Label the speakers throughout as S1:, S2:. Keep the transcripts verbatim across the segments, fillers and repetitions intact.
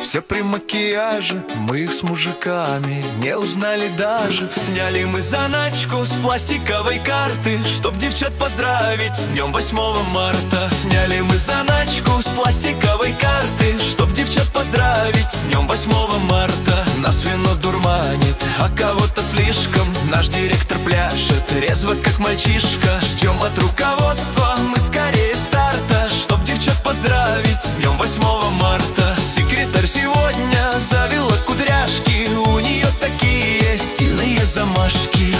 S1: все при макияже. Мы их с мужиками не узнали даже. Сняли мы заначку с пластиковой карты, чтоб девчат поздравить с днем восьмого марта. Сняли мы заначку с пластиковой карты, чтоб девчат поздравить с днем восьмого марта. Нас вино дурманит, а кого-то слишком. Наш директор пляшет резво, как мальчишка. Ждем от руководства мы скорее старта, чтоб девчат поздравить с днем восьмого марта. Секретарь сегодня завела кудряшки, у нее такие стильные замашки.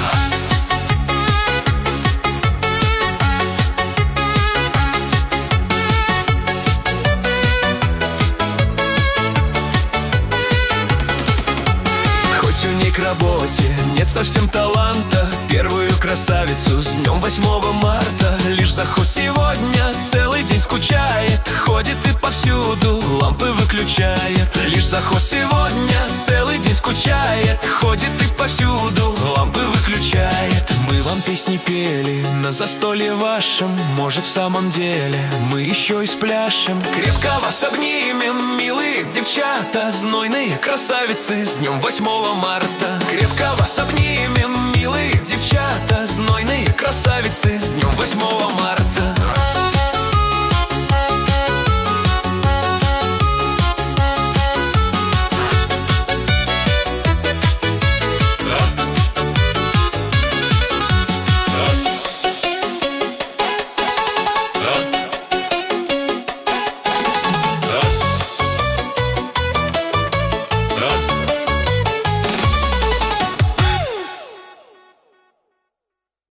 S1: Хоть у ней к работе нет совсем таланта, первую красавицу с днем восьмого марта. Лишь заход сегодня целый день скучает, ходит и повсюду лампы выключает. Лишь заход сегодня целый день скучает, ходит и повсюду лампы выключает. Мы вам песни пели на застолье вашем, может в самом деле мы еще и спляшем. Крепко вас обнимем, милые девчата, знойные красавицы с днем восьмого марта.